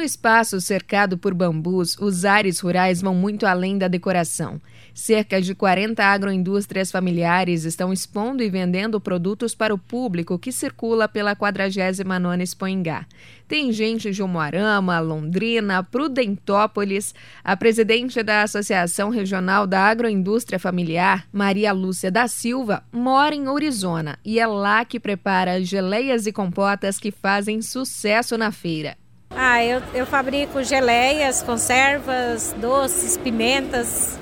espaço cercado por bambus, os ares rurais vão muito além da decoração. Cerca de 40 agroindústrias familiares estão expondo e vendendo produtos para o público que circula pela 49ª Expoingá. Tem gente de Umuarama, Londrina, Prudentópolis. A presidente da Associação Regional da Agroindústria Familiar, Maria Lúcia da Silva, mora em Orizona e é lá que prepara geleias e compotas que fazem sucesso na feira. Eu fabrico geleias, conservas, doces, pimentas.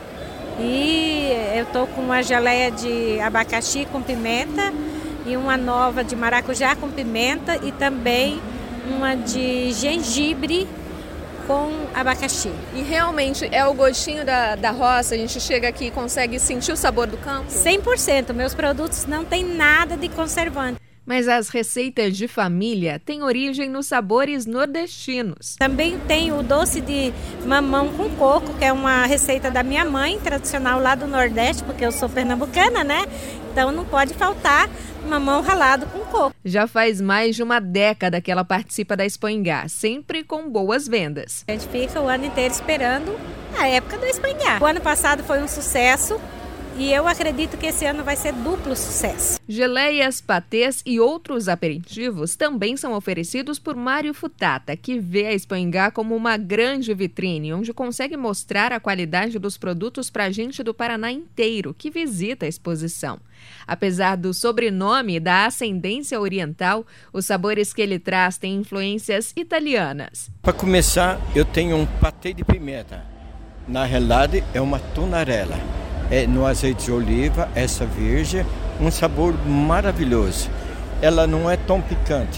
E eu tô com uma geleia de abacaxi com pimenta e uma nova de maracujá com pimenta e também uma de gengibre com abacaxi. E realmente é o gostinho da roça? A gente chega aqui e consegue sentir o sabor do campo? 100%. Meus produtos não tem nada de conservante. Mas as receitas de família têm origem nos sabores nordestinos. Também tem o doce de mamão com coco, que é uma receita da minha mãe, tradicional lá do Nordeste, porque eu sou pernambucana, né? Então não pode faltar mamão ralado com coco. Já faz mais de uma década que ela participa da Expoingá, sempre com boas vendas. A gente fica o ano inteiro esperando a época do Expoingá. O ano passado foi um sucesso. E eu acredito que esse ano vai ser duplo sucesso. Geleias, patês e outros aperitivos também são oferecidos por Mário Futata, que vê a Expoingá como uma grande vitrine, onde consegue mostrar a qualidade dos produtos para a gente do Paraná inteiro que visita a exposição. Apesar do sobrenome e da ascendência oriental, os sabores que ele traz têm influências italianas. Para começar, eu tenho um patê de pimenta. Na realidade, é uma tonarela. No azeite de oliva, essa virgem, um sabor maravilhoso. Ela não é tão picante,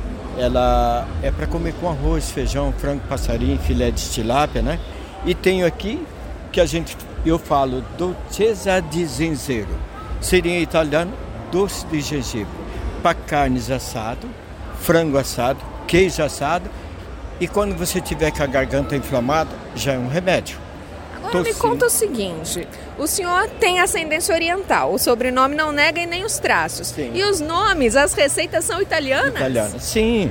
ela é para comer com arroz, feijão, frango, passarinho, filé de tilápia, né? E tenho aqui que eu falo dolcezza di zenzero, seria em italiano doce de gengibre, para carnes assado, frango assado, queijo assado, e quando você tiver com a garganta inflamada, já é um remédio. Agora me conta o seguinte, o senhor tem ascendência oriental, o sobrenome não nega e nem os traços. Sim. E os nomes, as receitas são italianas? Italianas, sim.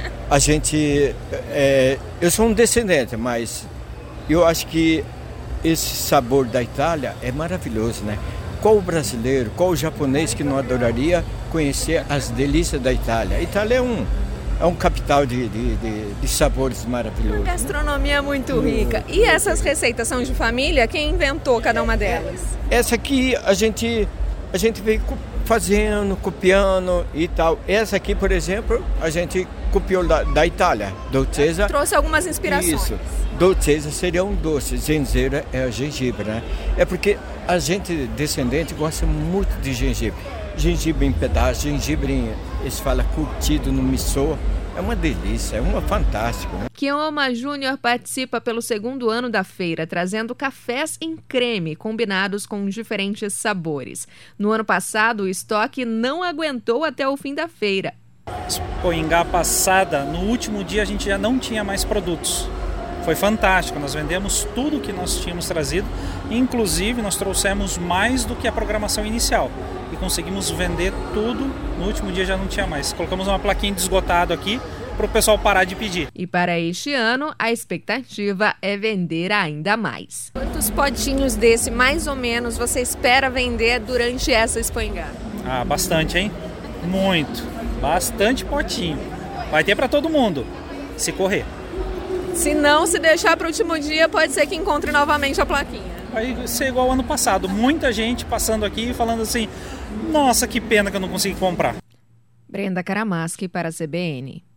Eu sou um descendente, mas eu acho que esse sabor da Itália é maravilhoso, né? Qual o brasileiro, qual o japonês que não adoraria conhecer as delícias da Itália? A Itália é um capital de sabores maravilhosos. A gastronomia é muito rica. E essas receitas são de família? Quem inventou cada uma delas? Essa aqui a gente veio fazendo, copiando e tal. Essa aqui, por exemplo, a gente copiou da Itália. Dolcezza. Trouxe algumas inspirações. Isso. Dolcezza seria um doce. Zenzero é a gengibre, né? É porque a gente descendente gosta muito de gengibre. Gengibre em pedaços, gengibre eles falam curtido no missô. É uma delícia, é fantástico. Né? Kioma Júnior participa pelo 2º ano da feira, trazendo cafés em creme, combinados com diferentes sabores. No ano passado, o estoque não aguentou até o fim da feira. Expoingá passada, no último dia a gente já não tinha mais produtos. Foi fantástico, nós vendemos tudo que nós tínhamos trazido, inclusive nós trouxemos mais do que a programação inicial e conseguimos vender tudo, no último dia já não tinha mais. Colocamos uma plaquinha de esgotado aqui para o pessoal parar de pedir. E para este ano, a expectativa é vender ainda mais. Quantos potinhos desse, mais ou menos, você espera vender durante essa Expoingá? Bastante, hein? Muito. Bastante potinho. Vai ter para todo mundo, se correr. Se não, se deixar para o último dia, pode ser que encontre novamente a plaquinha. Vai ser igual ao ano passado. Muita gente passando aqui e falando assim, nossa, que pena que eu não consegui comprar. Brenda Karamaschi para a CBN.